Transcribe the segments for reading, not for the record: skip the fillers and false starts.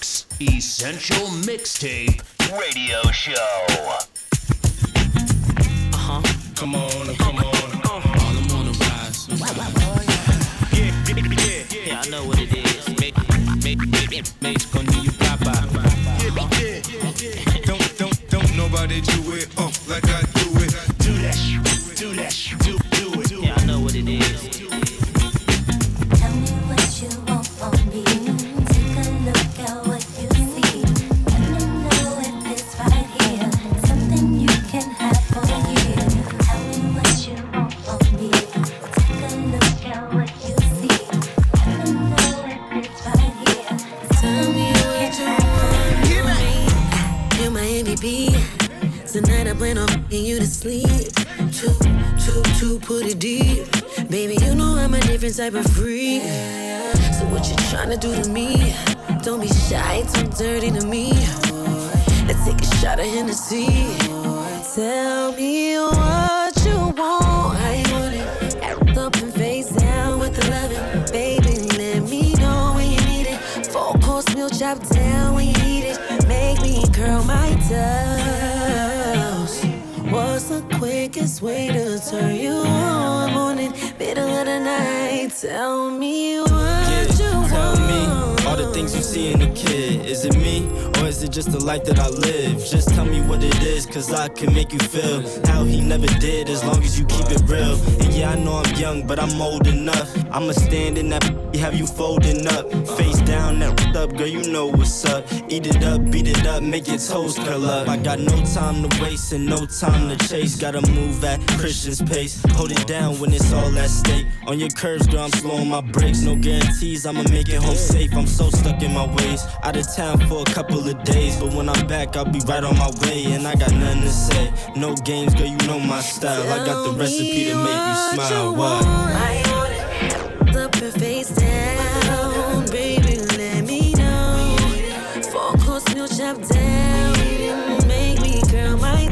Mix Essential Mixtape Radio Show. Come on, come on. All I'm on the rise. Yeah, I know what it is. Mate's gonna do you proper. Don't nobody do it like I do it. Do it. Yeah, I know what it is. Tell me what you want from me. Take a look at what you see. Let me know if it's right here. Something you can have for years. Tell me what you want from me. Take a look at what you see. Let me know if it's right here. Tell me what you want from me. You're my MVP. Tonight I plan on getting you to sleep. Two, put it deep. Baby, you know I'm a different type of freak. So what you tryna do to me? Don't be shy, too dirty to me. Let's take a shot of Hennessy. Tell me what you want. How you want it? Act up and face down with the loving. Baby, let me know when you need it. 4-course meal chopped down when you eat it. Make me curl my toes. What's the quickest way to turn you on? Morning, middle of the night. Tell me what you want. Tell me all the things you see in a kid. Is it me or is it just the life that I live? Just tell me what it is, cause I can make you feel how he never did, as long as you keep it real. And yeah, I know I'm young, but I'm old enough. I'ma stand in that have you folding up, face down, that up, girl, you know what's up. Eat it up, beat it up, make your toes curl up. I got no time to waste and no time to chase. Gotta move at Christian's pace. Hold it down when it's all at stake. On your curves, girl, I'm slowing my brakes. No guarantees, I'ma make it home safe. I'm so stuck in my ways. Out of town for a couple of days, but when I'm back, I'll be right on my way. And I got nothing to say. No games, girl, you know my style. I got the recipe to make you smile. What? I want it. Up and face down, baby, let me know. 4-course meal chopped down, make me curl my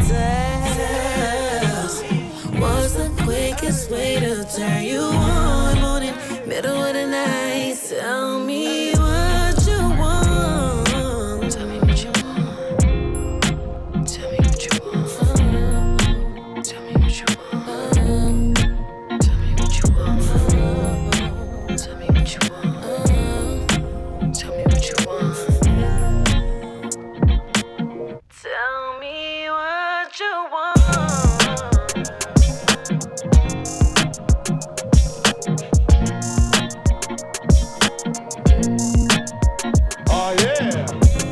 toes. What's the quickest way to turn you on? Morning, middle of the night. Tell me what you want. Tell me what you want. Tell me what you want. Tell me what you want. Tell me what you want. Tell me what you want. Tell me what you want. Tell me what you want. Oh yeah.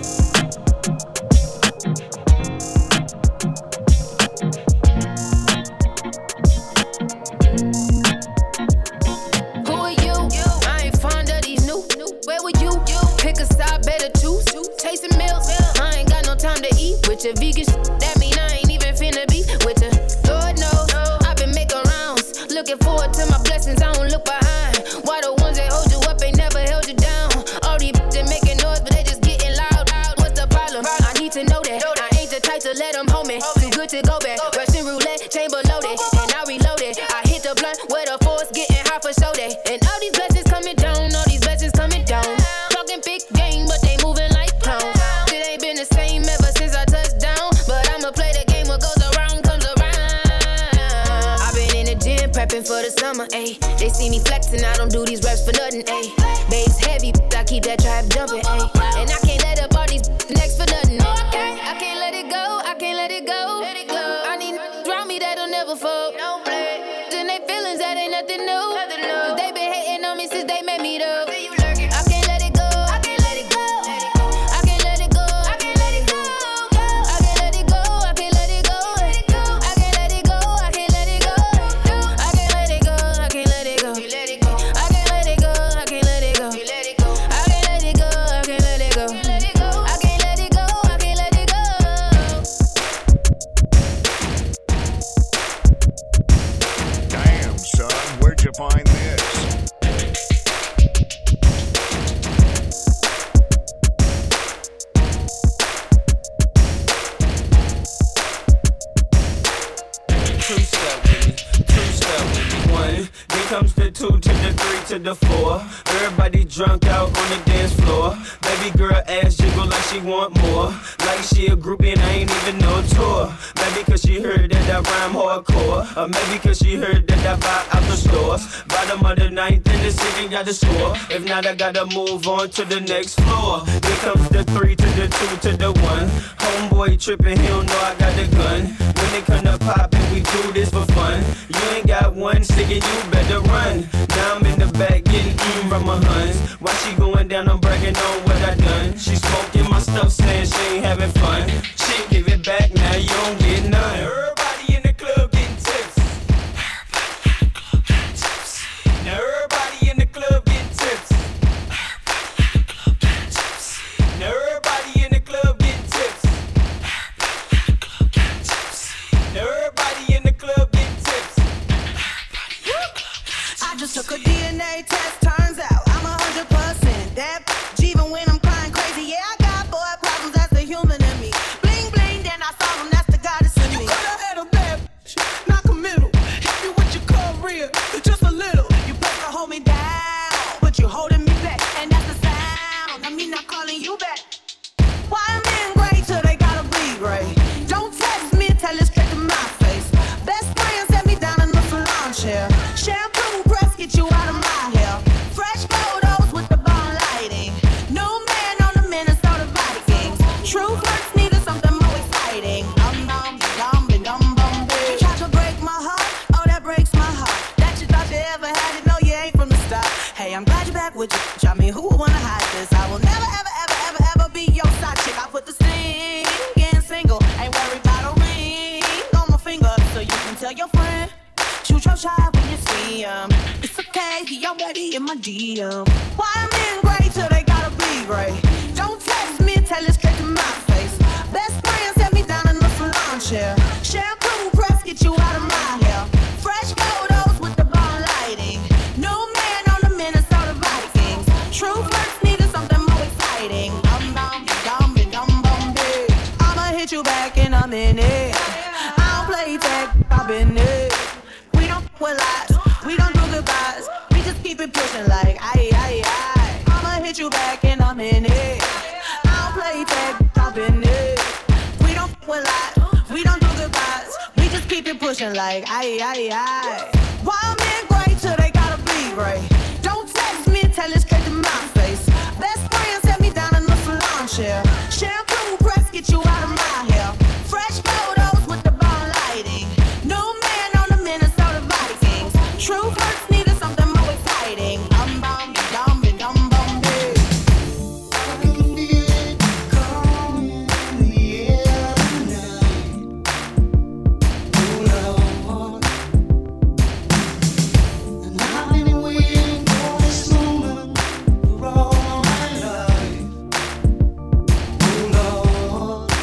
Who are you? I ain't fond of these new. Where were you? Pick a side, better choose. Chasing meals. I ain't got no time to eat with your vegan that mean I ain't even finna be with you. Lord knows I've been making rounds. Looking forward to my blessings, I don't look behind. Why the ones that hold you up ain't never held you down? All these they making noise, but they just getting loud. What's the problem? I need to know that. I ain't the type to let them hold me. Too good to go back. Russian roulette, chamber loaded, and I reloaded. I hit the blunt where the force getting high for show day. And all these blessings coming down, all these blessings coming down. Talking big game, but they moving like clowns. It ain't been the same ever since I touched down. But I'ma play the game, what goes around comes around. I've been in the gym prepping for the summer, ayy. They see me flexing, I don't do these reps for nothing, ayy. Bass heavy, I keep that trap jumping, ayy. And I can't let up all these next for nothing. I can't let it go, I can't let it go. I need around me that'll never fold. Then they feelings that ain't nothing new. They been hating on me since they met me though. I can't let it go, I can't let it go. I can't let it go, I can't let it go. I can't let it go, I can't let it go. I can't let it go, I can't let it go. I can't let it go, I can't let it go. I can't let it go, I can't let it go. I can't let it go, I can't let it go. to the floor. Everybody drunk out on the dance floor. Baby girl ass jiggle like she want more. Like she a groupie and I ain't even no tour. Maybe cause she heard that I rhyme hardcore. Or maybe cause she heard that I buy out the stores. Bottom of the ninth and the city got the score. If not, I gotta move on to the next floor. Here comes the 3 to the 2 to the 1. Homeboy tripping, he don't know I got the gun. When they come to poppin', we do this for fun. You ain't got one stick and you better run. Now I'm in the back getting eaten from my huns. While she going down, I'm bragging on what I done. She smoking my stuff, saying she ain't having fun. She give it back, now you don't get none. Everybody in the club getting tips. Now everybody in the club getting tips. Now everybody in the club getting tips. Now everybody in the club getting tips. I just took a DNA test, turns out I'm 100% that. Even when I'm crying crazy, yeah, I got boy problems, that's the human in me. Bling bling, then I saw them, that's the goddess in me. You could've had a bad bitch, knock a middle. Hit you with your career, just a little. You supposed to hold me down, but you holding me back, and that's the sound of me not calling you back. Why I'm in great till they gotta be great? Don't text me, tell it straight to my face. Best friend set me down in the salon chair. Shampoo press, get you out of my hair. Fresh photos with the bomb lighting. New man on the Minnesota Vikings. True flirts needed something more exciting. Dum dum dum dum dum. You tried to break my heart, oh that breaks my heart. That you thought you ever had it, no you ain't from the start. Hey, I'm glad you're back with you. I mean, who would wanna hide this? I will never ever ever ever ever be your side chick. I put the sting in single, ain't worried about a ring on my finger, so you can tell your friend. Shoot your shot when you see him. It's okay, he already in my DM. Why I'm in great till they gotta be great? Don't text me, tell it straight to my face. Best friend set me down in the salon chair. Shampoo press, get you out of my hair. Fresh photos with the bomb lighting. New man on the Minnesota Vikings. True flirts needed something more exciting. Dum dum dum dum dum bitch. I'ma hit you back in a minute. I don't play tag, I've been it. We don't with lies, we don't do goodbyes. We just keep it pushing like aye aye aye. I'ma hit you back in a minute. I don't play tag, I've been it. We don't with lies, we don't do goodbyes. We just keep it pushing like aye aye aye. Why I'm in great till they gotta be great? Don't text me, tell it straight to my face. Best friend set me down in the salon chair. Shampoo press, get you out of my hair. Fresh photos with the bomb lighting. New man on the Minnesota Vikings. True flirts needed something more exciting. Dum dum dum dum dum dum. I can feel it coming in the air tonight. Oh Lord, and I've been waiting for this moment for all my life. Oh Lord,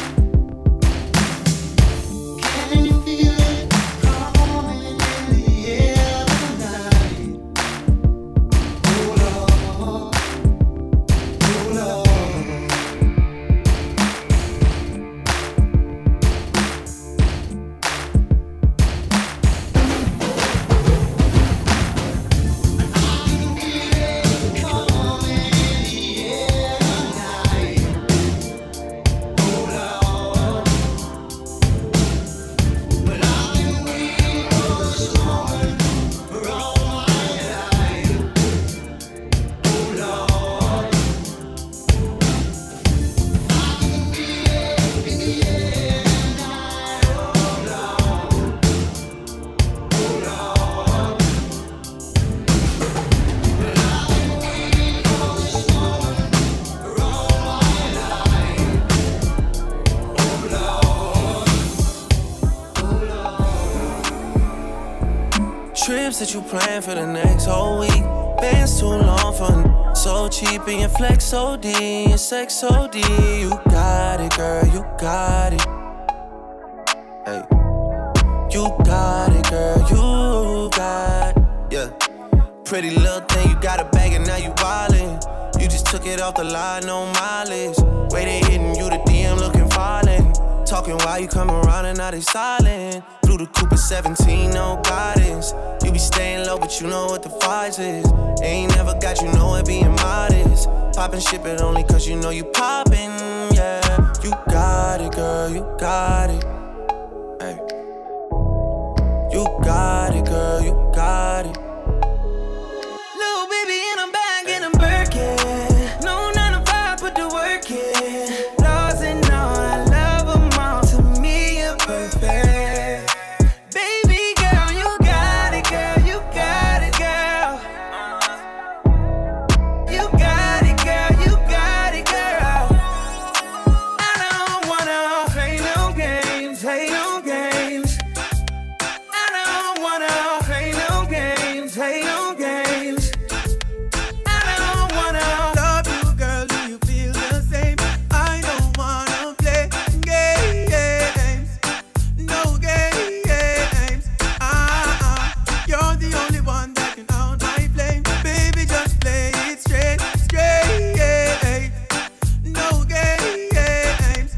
can you feel it coming in the air tonight? Oh Lord, oh Lord. Trips that you plan for the next whole week. Bands too long for so cheap and your flex OD, your sex OD. You got it, girl, you got it. Hey, you got it, girl, you got it. Yeah, pretty little thing, you got a bag and now you wildin'. You just took it off the line, no mileage. Way they hitting you, the DM looking violent. Talking while you come around and now they silent. Blue the Cooper 17, no guidance. You be staying low, but you know what the price is. Ain't never got you know it being modest. Poppin' shit, but only cause you know you poppin', yeah. You got it, girl, you got it. Hey. You got it, girl, you got it. Little baby in a bag and I'm Birkin. No 9 to 5, put the work in. Laws and all, I love them all. To me, you're perfect. Baby girl, you got it, girl, you got it, girl. You got it, girl, you got it, girl. I don't wanna play no games, play no games. I don't wanna play no games, play no games. I don't wanna love you, girl, do you feel the same? I don't wanna play games, no games. You're the only one that can out my flame. Baby, just play it straight, straight. No games.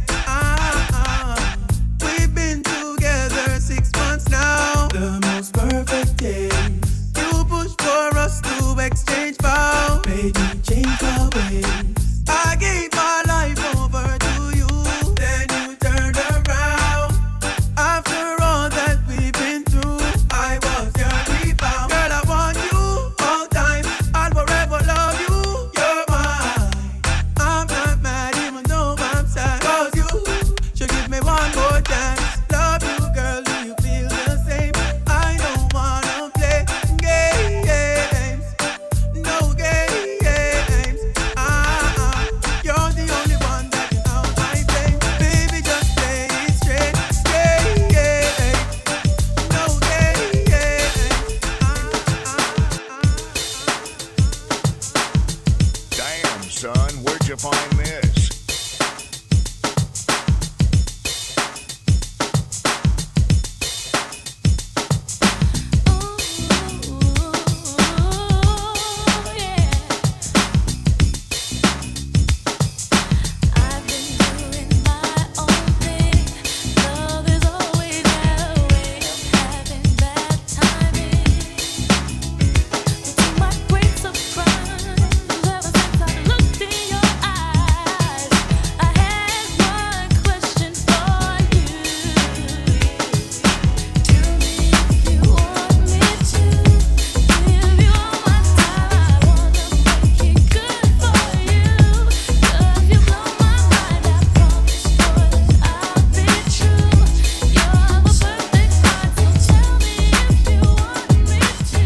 We've been together 6 months now. The most perfect days. You push for us to exchange vows. Baby, change our ways. I gave my life over to you, then you turned around. After all that we've been through, I was your rebound. Girl, I want you all time. I'll forever love you. You're mine. I'm not mad even though I'm sad. Cause you should give me one more chance. Love you, girl, do you feel the same? I don't wanna play games, no games. You're the only one that can out my flame. Baby, just play it straight, no games. Damn, son, where'd you find this? I've been doing my own thing. Love is always a way of having bad timing. But to my great surprise, ever since I looked in your eyes, I had one question for you. Tell me if you want me to give you all my time. I wanna make it good for you. 'Cause you blow my mind. I promise, boy, that I'll be true. You're the perfect kind, so tell me if you want me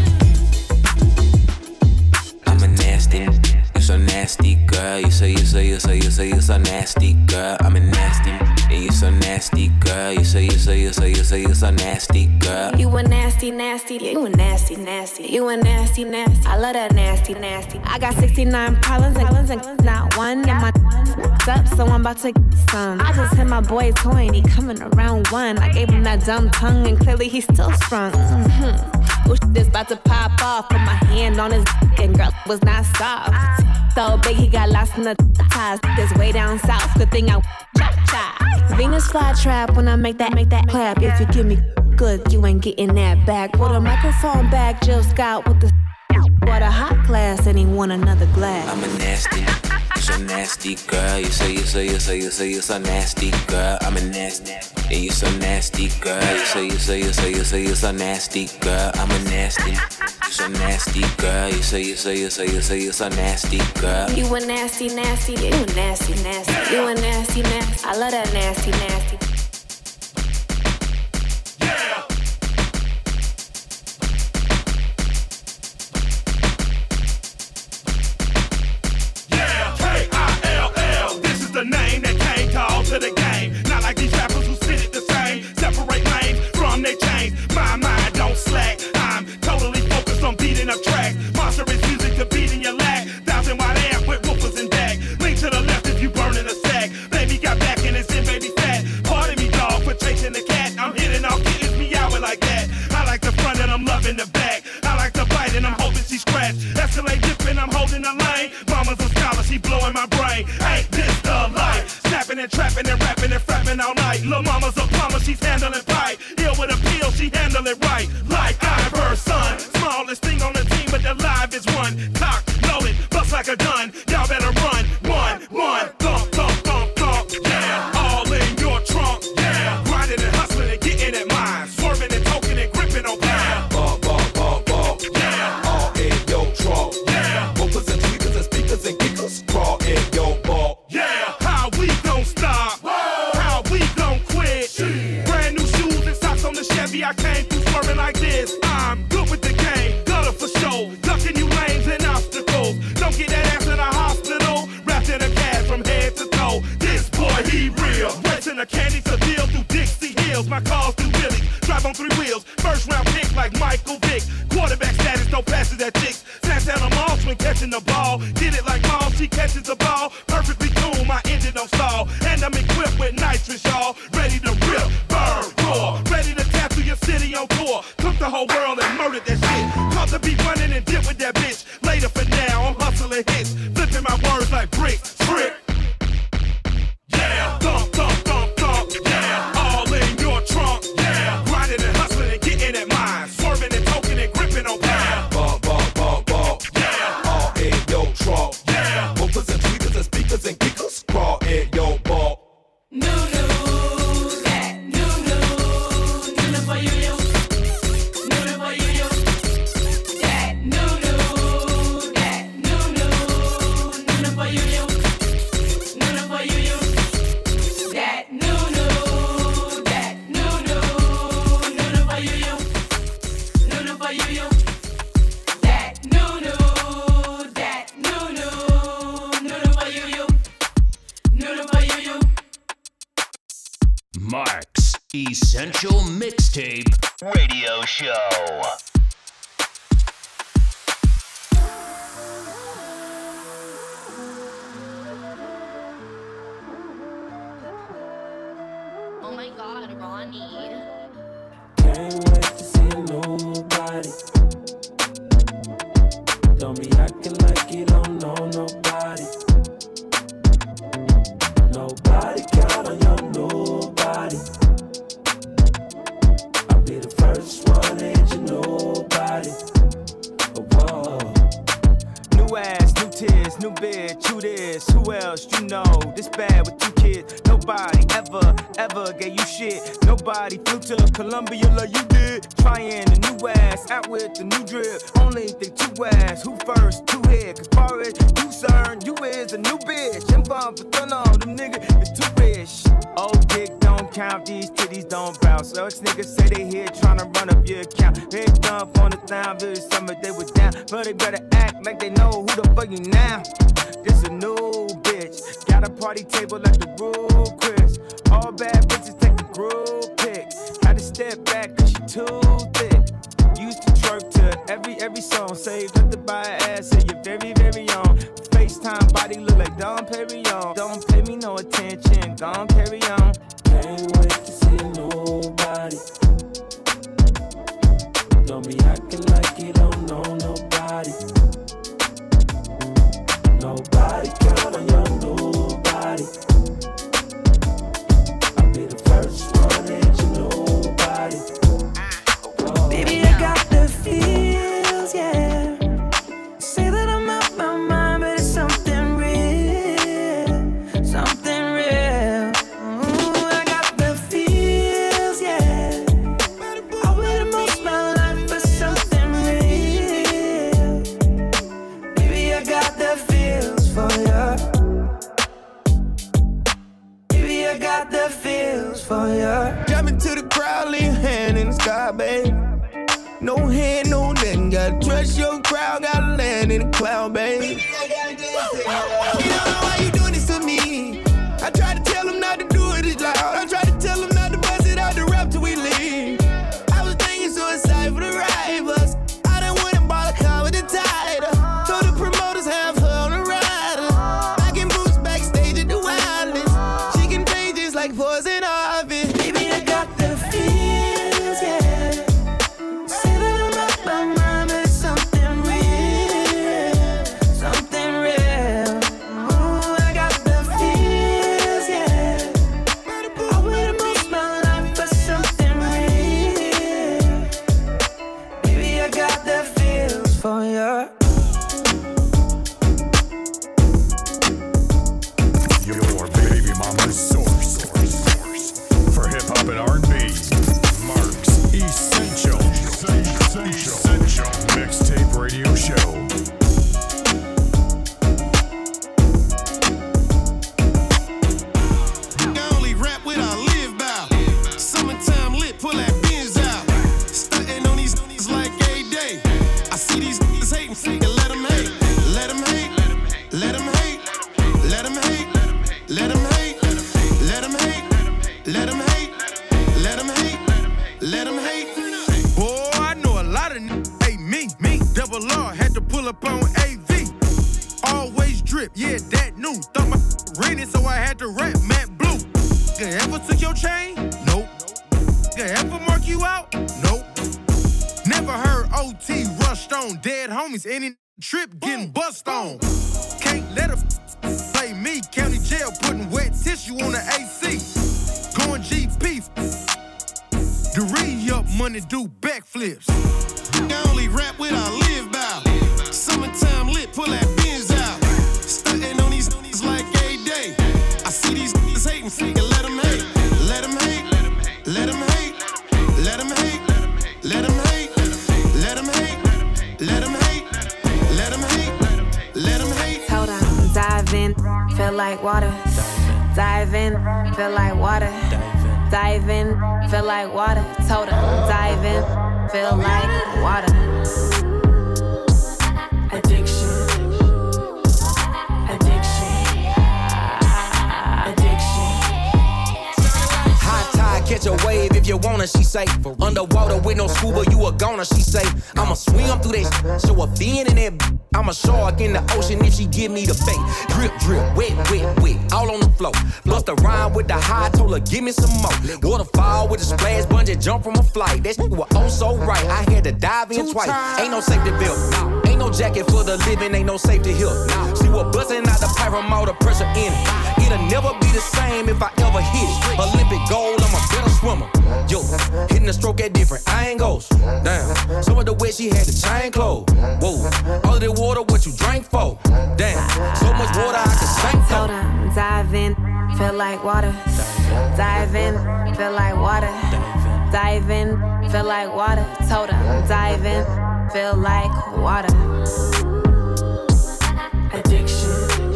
to. I'm a nasty, you so nasty, girl. You so nasty, girl. I'm a nasty, and you so nasty, girl. You so nasty, girl. You a nasty, nasty. You a nasty, nasty. You a nasty, nasty. I love that nasty, nasty. I got 69 problems and not one in my up, so I'm about to get some. I just hit my boy toy and he coming around one. I gave him that dumb tongue and clearly he's still sprung. Wish this about to pop off. Put my hand on his dick and girl was not soft. So big he got lost in the ties. This way down south. Good thing I chop. Venus flytrap when I make that clap. If you give me good, you ain't getting that back. Put a microphone back, Jill Scott with the bought a hot glass and he want another glass. I'm a nasty, you so nasty, girl. You so nasty, girl. I'm a nasty, and you so nasty, girl. You so nasty, girl. I'm a nasty, you so nasty, girl. You so nasty, girl. You a nasty, nasty. You a nasty, nasty. You a nasty, nasty. I love that nasty, nasty. The name that came called to the game. Not like these rappers who spit it the same. Separate lanes from their chains. My mind don't slack. I'm totally focused on beating up tracks. Monstrous music to beat in your lag. 1,000 watt amp with woofers and bag. Link to the left if you burning a sack. Baby got back and it's in baby fat. Pardon me, dog, for chasing the cat. I'm hitting off kittens, meowing like that. I like the front and I'm loving the back. I like the bite and I'm hoping she scratch. Escalate dipping, I'm holding the lane. Mama's a scholar, she blowing my brain. Ain't this the life? Snap Trapping and trapping and rapping and frapping all night. Lil' mama's a plumber, she's handling pipe. Ill with a pill, she handle it right. Like I'm her son. Smallest thing on the team, but the live is one. Cock, loaded, bust like a gun. Y'all better run. One, thump, thump, thump, thump. Yeah, all in your trunk. Yeah, grinding and hustling and getting it mine. Swerving and toking and gripping on pound. Yeah, all in your trunk. Yeah, whoopers and tweakers and speakers and kickers crawl in your ball. Yeah, how we gon' stop? Whoa. How we gon' quit? Shit. Brand new shoes and socks on the Chevy. I came through swerving like this. I'm good with the game, gutter for show. Ducking you lanes and obstacles. Don't get that ass in a hospital. Wrapped in a cast from head to toe. This boy, he real. Renting a candy to deal through Dixie Hills. My cars through Billy. Drive on 3 wheels. First round pick like Michael Vick. Quarterback status, no passes at chicks. Santana Moss when catching the ball. Did it like mom, she catches the ball. Perfectly cool, my engine don't stall. And I'm equipped with nitrous, y'all. Ready to rip, burn, roar. Ready to tattoo your city on tour. Took the whole world and murdered that shit. Caught the beat running and dip with that bitch. Later for now, I'm hustling hits. Flipping my words like bricks, trick. Yeah, thump, thump, thump, thump. Yeah, all in your trunk. Yeah, grinding and hustling and getting it mine. Swerving and toking and gripping on pound. Yeah, all in your trunk. Yeah, whoopers and tweakers and speakers and kickers crawl in your ball. New for you, you. New for you, you. That new for you, you. New for you, you. That new for you, you. New for you, you. That new for you, you. New for you, you. Mark's Essential Mixtape Radio Show. Oh my God, Ronnie. Can't wait to see nobody. Don't be acting like you don't know nobody. Nobody count on your nobody. I'll be the first one that you nobody. Whoa. New ass, new tears, new bitch, who this, who else, you know, this bad with 2 kids, nobody ever gave you shit, nobody flew to Columbia like you did, trying a new ass, out with the new drip, only think 2 ass, who first, 2 hit, cause far as you concerned, you is a new bitch, and bump for turn on, them niggas is too rich, old dick don't count, these titties don't bounce, so ex niggas say they here tryna run up your account, they dump on the town, very summer they was down, but they better act like they know who the fuck you now. This a new bitch. Got a party table like the Rule Chris. All bad bitches take a group pic. Had to step back cause she too thick. Used to twerk to every song. Saved up to buy an ass so you're very, very on. FaceTime body look like Dom Perignon. Don't pay me no attention, gon' carry on. Can't wait to see nobody. Don't be acting like you don't know nobody. Nobody count on your nobody. I'll be the first one that you nobody. Whoa. Baby, I got the feels, yeah. Say that I'm out my mind, but it's something real, something real. Ooh, I got the feels, yeah. I waited most of my life for something real. Baby, I got the feels for ya. Baby, I got the feels for ya. Jump into the crowd, lay your hand in the sky, babe. No hand, no nothing. Gotta trust your crowd, gotta land in the cloud, babe. You don't know why you doing this to me. I try to tell them not to do it as loud. I try to tell them not to bust it out the rap till we leave. I was thinking suicide for the rivals. I done went and bought a car with a title. Told the promoters have her on the rider. Knocking boots backstage at the wildest. She contagious like poison ivy. Baby, I got the feels, yeah. Say that I'm out my mind, but it's something real, something real. drip, yeah, that new. Thought my rented, so I had to rap Matt Blue. Ever took your chain? Nope. Ever mark you out? Nope. Never heard OT rushed on dead homies. Any trip getting bust on. Can't let her play me. County jail putting wet tissue on the AC. Going GP. The re-up money do backflips. I only rap what I live by. Summertime lit, pull that Benz out. Stuntin' on these niggas like a day. I see these niggas hating, and let them hate. Let them hate. Let them hate. Let them hate. Let them hate. Let them hate. Let them hate. Let them hate. Let them hate. Hold on, dive in, feel like water. Dive in, feel like water. Dive in, feel like water. Told her, dive in, feel like water. Addiction. Catch a wave if you wanna, she say. Underwater with no scuba, you a goner, she say. I'ma swim through that, show a fin in that. I'm a shark in the ocean if she give me the bait. Drip, drip, wet, wet, wet, all on the floor. Bust a rhyme with the high, told her give me some more. Waterfall with a splash, bungee jump from a flight. That shit was oh so right, I had to dive in twice. Ain't no safety belt, ain't no jacket for the living, ain't no safety here. She was busting out the pipe from all the pressure in it. It'll never be the same if I ever hit it. Olympic gold, I'm a better swimmer. Yo, hitting the stroke at different angles. Damn, some of the way she had the chain closed. Whoa, all of the water, what you drank for? Damn, so much water I could sink for. Told her, dive in, feel like water. Dive in, feel like water. Dive in, feel like water. Told her, dive in, feel like water. Addiction.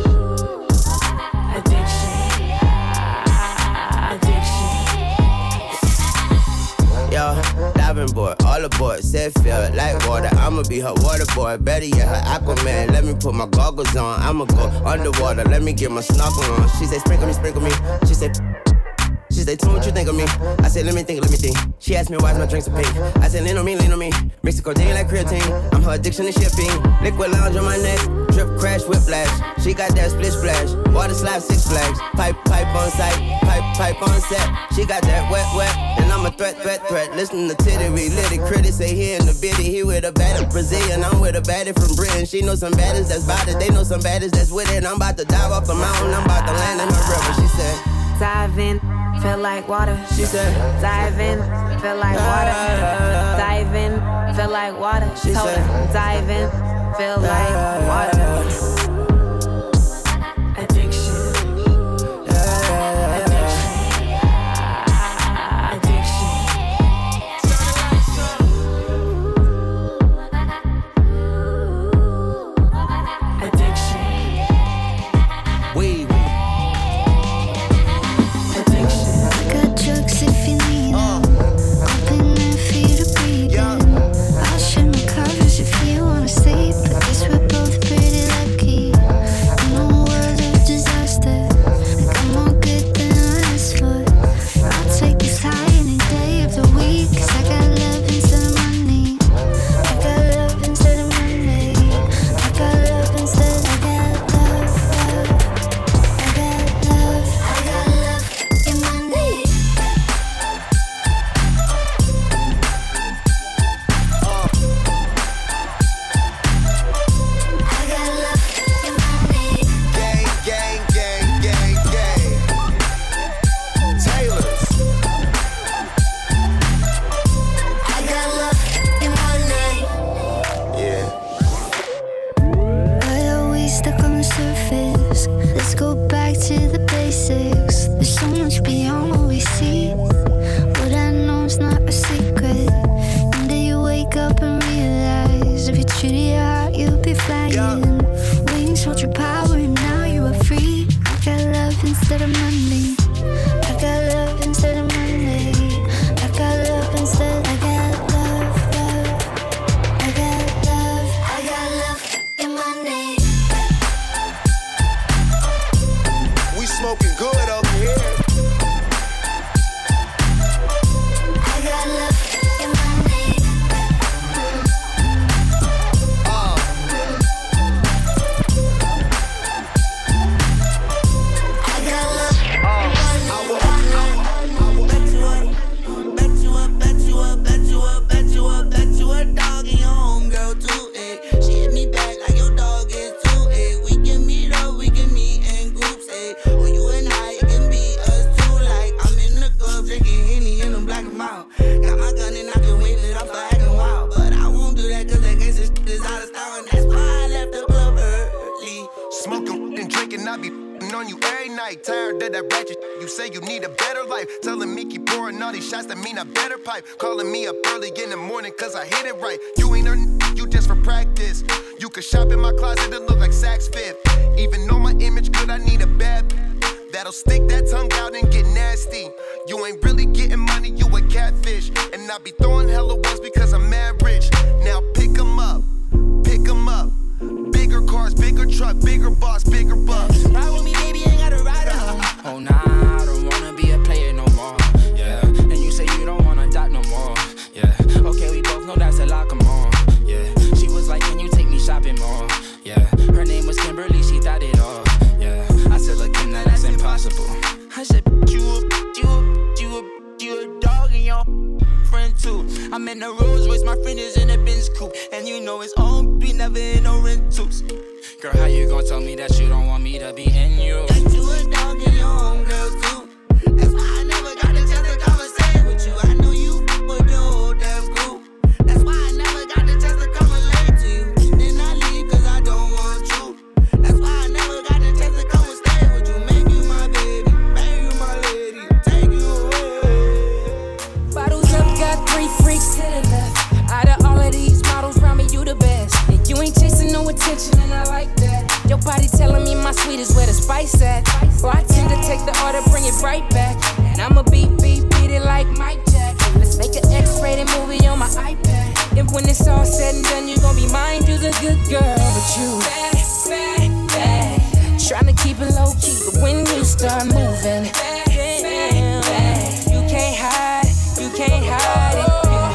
Yo, diving board, all aboard, said feel like water. I'ma be her water boy, better yet her Aquaman. Let me put my goggles on, I'ma go underwater. Let me get my snorkel on. She say sprinkle me. She say, tell me what you think of me. I said, let me think. She asked me why's my drinks so pink. I said, lean on me. Mix the codeine like creatine. I'm her addiction to shipping. Liquid lounge on my neck. Drip, crash, whiplash. She got that split splash. Water slide, 6 flags. Pipe on sight. Pipe on set. She got that wet. And I'm a threat. Listen to Tittery. Litty critic say he in the bitty. He with a baddie Brazilian. I'm with a baddie from Britain. She know some baddies that's about it. They know some baddies that's with it. I'm about to dive off the mountain. I'm about to land in her river. She said, dive in, feel like water. She said, dive in, feel like water. Dive in, feel like water. She told said, her, dive in, feel like water. If you wanna sleep, but guess we're both pretty lucky. I be on you every night. Tired of that ratchet. You say you need a better life. Telling me keep pouring all these shots that mean I better pipe. Calling me up early in the morning cause I hit it right. You ain't earn, you just for practice. You can shop in my closet and look like Saks Fifth. Even though my image good, I need a bad that'll stick that tongue out and get nasty. You ain't really getting money, you a catfish. And I be throwing hella ones because I'm mad rich. Now pick 'em up, pick 'em up. Bigger cars, bigger truck, bigger boss, bigger bucks. Ride with me, baby, ain't gotta ride alone. Oh nah, I don't wanna be a player no more. Yeah, and you say you don't wanna dot no more. Yeah, okay, we both know that's a lot, come on. Yeah, she was like, can you take me shopping more? Yeah, her name was Kimberly, she thought it all. Yeah, I said, look, Kim, that's impossible. I said, you a dog and your friend too. I'm in a Rolls Royce, my friend is in a Benz coupe. And you know it's on beat, never in no rentals. Girl, how you gon' tell me that you don't want me to be in you? That you a dog and your own girl too. That's why I never got the chance to conversate with you. I know you with your whole damn group. That's why I never got the chance to come relate to you. Then I leave cause I don't want you. That's why I never got the chance to come and stay with you. Make you my baby, make you my lady, take you away. Bottles up, got 3 freaks to the left. Out of all of these models around me, you the best. And you ain't chasing no attention, and I like that. Your body telling me my sweet is where the spice at. So I tend to take the order, bring it right back. And I'ma beat it like Mike Jack. Let's make an X-rated movie on my iPad. And when it's all said and done, you gon' be mine. You's a good girl, but you bad. Tryna keep it low key, but when you start moving, you can't hide it.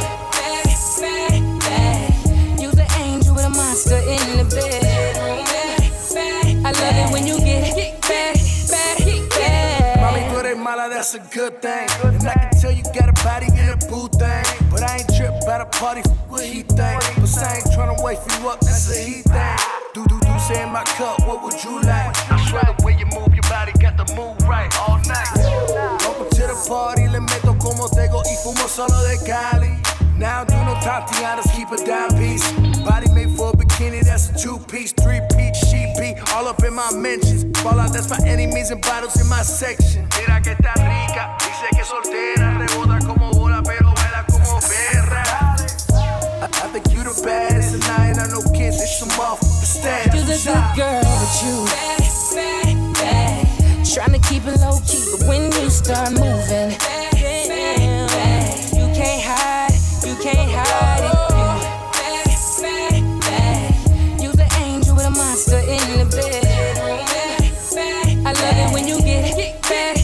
You's an angel with a monster in the bedroom. I love it when you get back. Mami, tú eres mala, that's a good thing. And I can tell you got a body in a boo thing. But I ain't tripped about a party, what he think. But I ain't tryna wait for you up, that's a he thing. Do, say in my cup, what would you like? I swear the way you move your body got the move right all night. Welcome to the party, le meto como tego y fumo solo de Cali. Now do no Tatianas, keep a dime piece. Body made for a bikini, that's a 2-piece, 3-piece, she-beat, all up in my mentions. Fall out, that's my enemies and bottles in my section. Mira que está rica, dice que soltera, rebota como bola, pero baila como perra. I think you the baddest, and I ain't on no kids, it's some motherfucking status. You're the good girl, but you bad. Tryna keep it low key, but when you start moving, you can't hide it. You're the angel with a monster in the bedroom. I love it when you get back.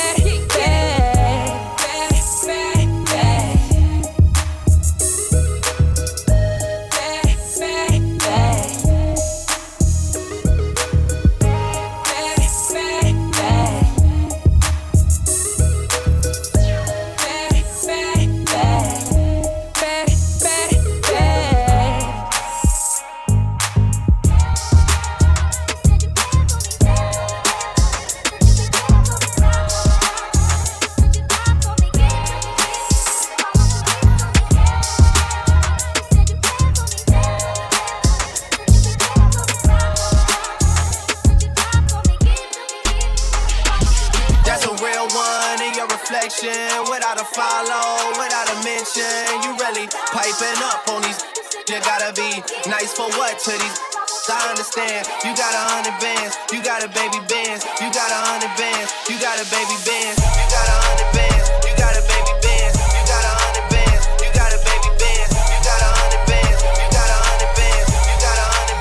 Without a follow, without a mention, you really piping up on these. You gotta be nice for what to these. I understand, you got 100 bands, you got a baby bands, you got 100 bands, you got a baby bands, you got 100 bands, you got a baby bands, you got 100 bands, you got a baby bands, you got 100 bands, you got 100 bands, you got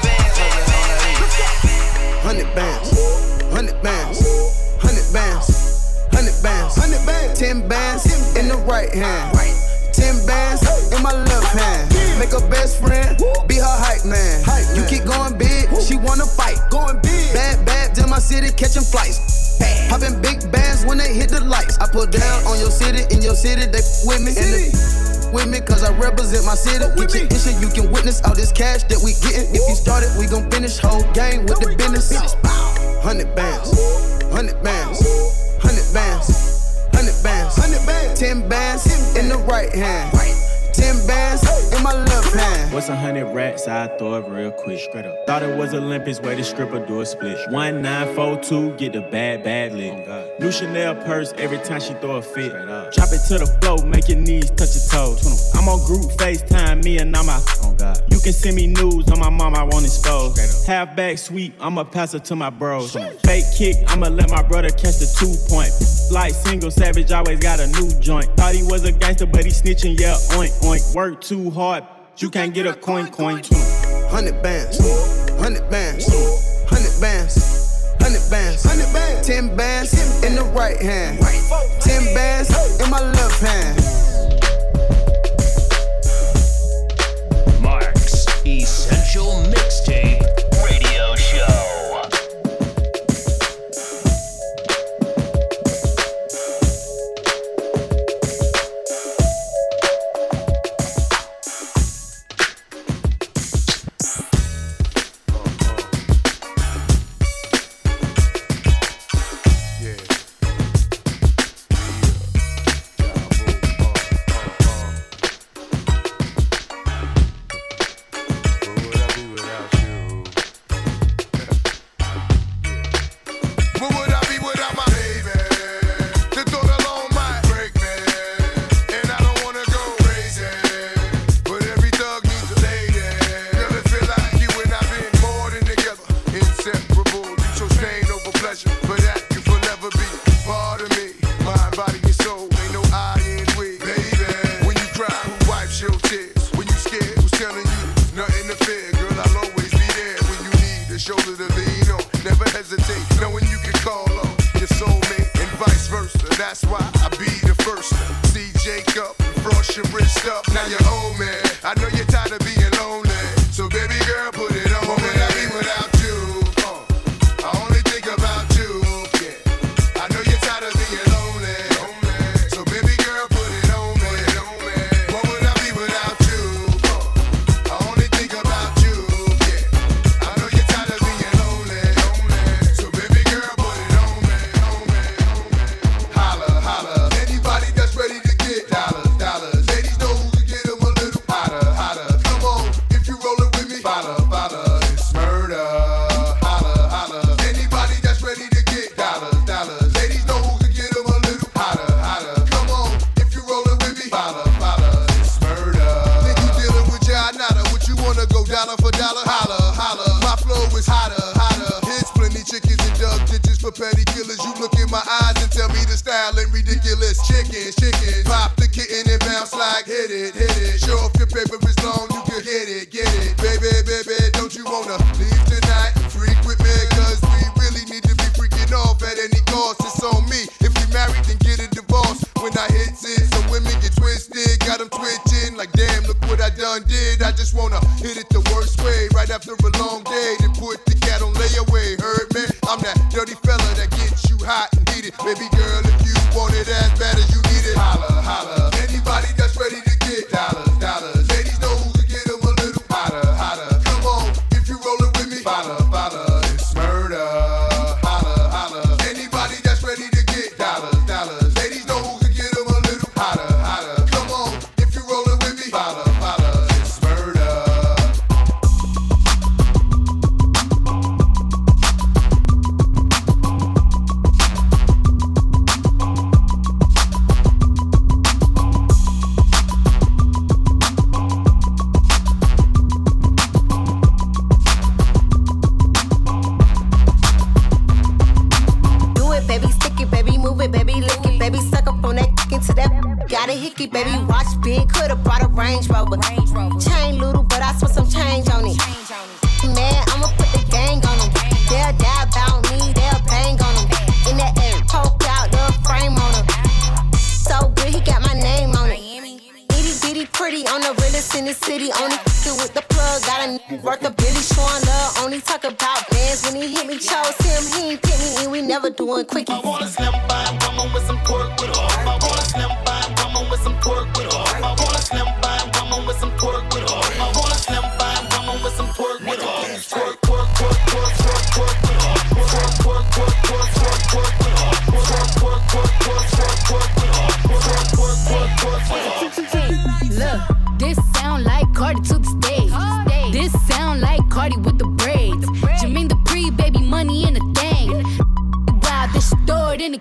100 bands, 100 bands, 100 bands, 100 bands, 100 bands, 10 bands in the right hand, 10 bands in my left hand. Make her best friend, be her hype man. You keep going big, she wanna fight. Going big, bad, in my city catching flights. Popping big bands when they hit the lights. I put down on your city, in your city they with me. And they with me cause I represent my city. Get your issue, you can witness all this cash that we getting. If you started, we gon' finish whole game with the business. 100 bands, 100 bands, 100 bands, 100 bands, 100 bands, 10 bands in the right hand, 10 bands in my left hand. What's 100 racks? I throw it real quick. Straight up. Thought it was Olympics, way the stripper do a split. 1942, get the bad lick. New Chanel purse every time she throw a fit. Drop it to the floor, make your knees touch your toes. I'm on group FaceTime, me and Nama. Oh God. You can send me news on my mom, I won't expose. Half back sweep, I'ma pass it to my bros. Fake kick, I'ma let my brother catch the 2-point. Like single savage, always got a new joint. Thought he was a gangster, but he snitching, yeah, oink, oink. Work too hard, you can't get a coin. 100 bands, 100 bands, 100 bands, 100 bands, 100 bands, 10 bands in the right hand, 10 bands in my left hand. Mark's Essential Mixtape Radio Show. Worth a Billy showing love, only talk about bands. When he hit me, chose him, he ain't pick me, and we never doing quickies. I want a slim by woman with some pork with her. I want a slim by woman with some pork with her. I want a slim by woman with some pork with her. I want a slim by woman with some pork with her. Pork, pork, pork, pork, pork, pork with her. Pork, pork, pork, pork, pork, pork with her. Pork, pork, pork, pork, pork, pork with her. Pork, pork, pork, pork, pork. Look.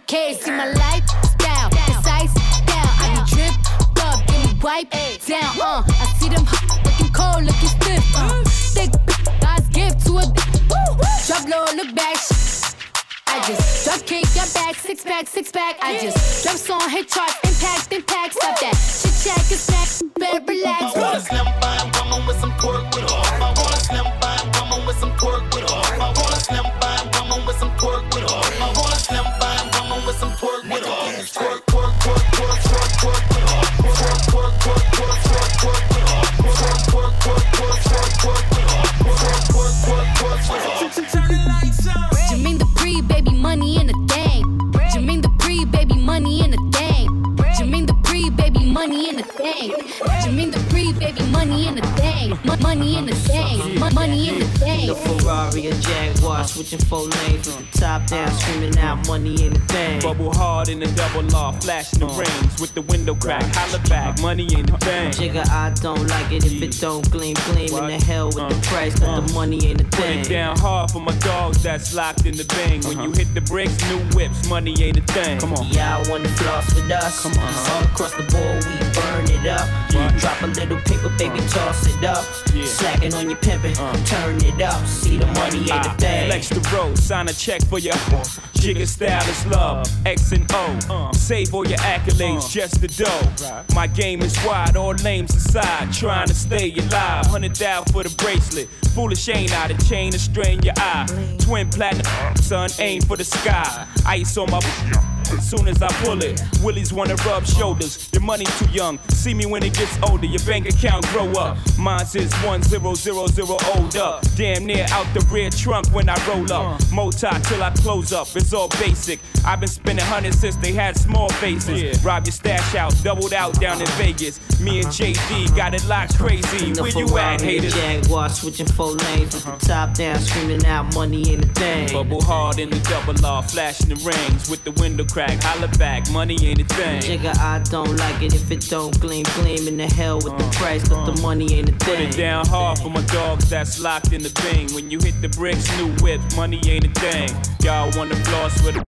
Can't see my lifestyle, it's ice down. I be dripped up, get me wipe down. I see them looking cold, looking stiff. Thick God's gift to a drop low, look back. I just drop kick, got back, six pack. I just drop song, hit charts, impact. Stop that shit, check, it's back, better relax. I want a slim fine woman with some pork with her. I want a slim fine woman with some pork with her. I want a slim fine woman with some pork with her. I want a slim fine woman with some pork with her. Pork with her. Pork with her. Turn the lights on. Jermaine Dupri, baby, money in the thing. Jermaine Dupri, baby, money in the thing. Jermaine Dupri, baby, money in the thing. Jermaine Dupri, baby, money in the thing. Money in the thing. Money in the thing. The Ferrari, a Jaguar, switching 4 lanes with the top down, screaming out money in the thing. Bubble hard in the double R, flashing the rings with the window crack. Holla back, money in the thing. Jigga, I don't like it if it don't gleam. In the hell with the price, but the money ain't a thing. Put it down hard for my dogs that's locked in the bang. When you hit the bricks, new whips, money ain't a thing. Come on. Yeah, I wanna floss with us. Come on. All across the board, we burn it up. Drop a little paper, baby, toss it up. Slacking on your pimpin', turn it up. See the money ain't a thing. Flex the road, sign a check for your Jigga style is love, X and O. Save all your accolades, just the dough. My game is wide, all names aside. Trying to stay alive, 100,000 for the bracelet. Foolish ain't I, the chain to strain your eye. Twin platinum, son, aim for the sky. Ice on my as soon as I pull it. Willies wanna rub shoulders. Your money too young. See me when it gets older. Your bank account grow up. Mine's is 1000 old up. Damn near out the rear trunk when I roll up. Motai till I close up. It's all basic. I've been spending hundreds since they had small faces. Rob your stash out, doubled out down in Vegas. Me and JD got it locked crazy. Where you at, haters? Jaguar switching 4 lanes with the top down, screaming out money in the thing. Bubble hard in the double R, flashing the rings with the window crack. Holla back, money ain't a thing. Jigga, I don't like it if it don't gleam. In the hell with the price, but the money ain't a thing. Put it down hard for my dogs that's locked in the bang. When you hit the bricks, new whip, money ain't a thing. Y'all wanna floss with it.